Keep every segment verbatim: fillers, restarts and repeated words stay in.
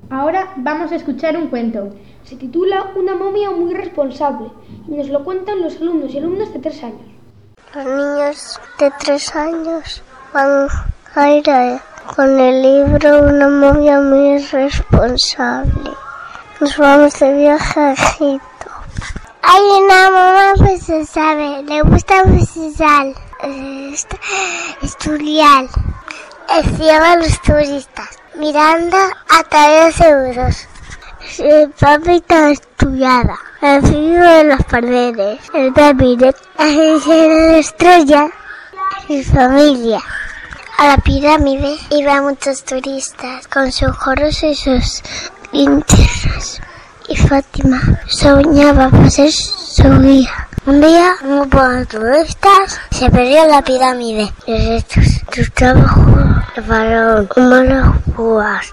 Ahora vamos a escuchar un cuento. Se titula Una momia muy responsable y nos lo cuentan los alumnos y alumnas de tres años. Los niños de tres años van a ir a, con el libro Una momia muy responsable. Nos vamos de viaje a Egipto. Hay una momia pues se sabe, le gusta procesar, estudiar. Encierra a los turistas, mirando a través de euros. El papita estudiada, el frío de las paredes, el bebé, la estrella, su familia. A la pirámide iban muchos turistas con sus gorros y sus linternas. Y Fátima soñaba para ser su guía. Un día, un grupo de turistas se perdió en la pirámide. Los restos de trabajo de faraón, humanos púas.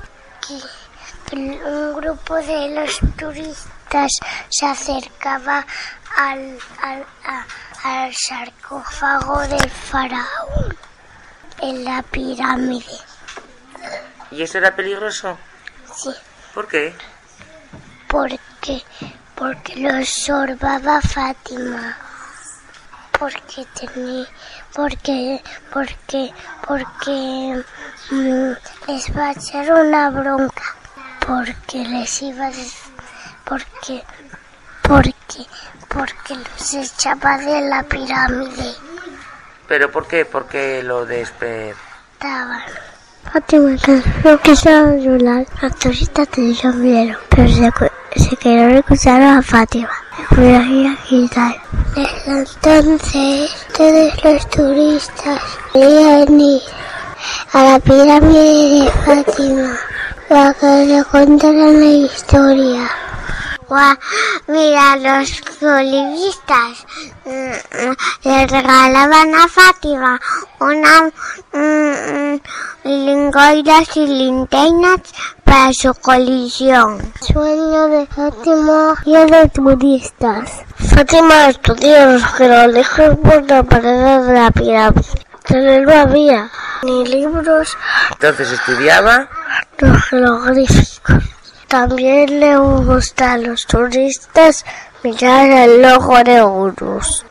Un grupo de los turistas se acercaba al, al, a, al sarcófago del faraón en la pirámide. ¿Y eso era peligroso? Sí. ¿Por qué? Porque, porque lo observaba Fátima. Porque tenía, porque, porque, porque mmm, les va a echar una bronca. Porque les iba a porque porque porque los echaba de la pirámide. ¿Pero por qué? Porque lo despertaban. Fátima no quiso llorar. Los turistas te dijeron, pero se, se quedaron escuchando a Fátima. Me voy a quitar. Desde entonces todos los turistas querían ir a la pirámide de Fátima para que le contaran la historia. Wow, mira, los colibristas le regalaban a Fátima unas mm, lingoiras y linternas para su colisión. Sueño de Fátima y de turistas. Fátima estudió los jeroglíficos por la pared de la pirámide. Pero no había ni libros. Entonces estudiaba los jeroglíficos. También le gusta a los turistas mirar el logo de Horus.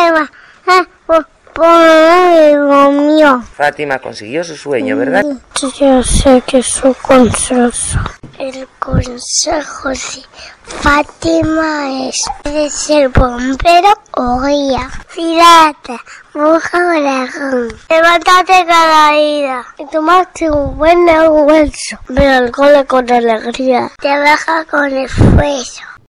Fátima consiguió su sueño, ¿verdad? Yo sé que es un consejo. El consejo sí. Fátima es de ser bombero o guía. Pirata, bruja o dragón. Levántate cada día y tomaste un buen almuerzo. Ve al cole con alegría. Trabaja con esfuerzo.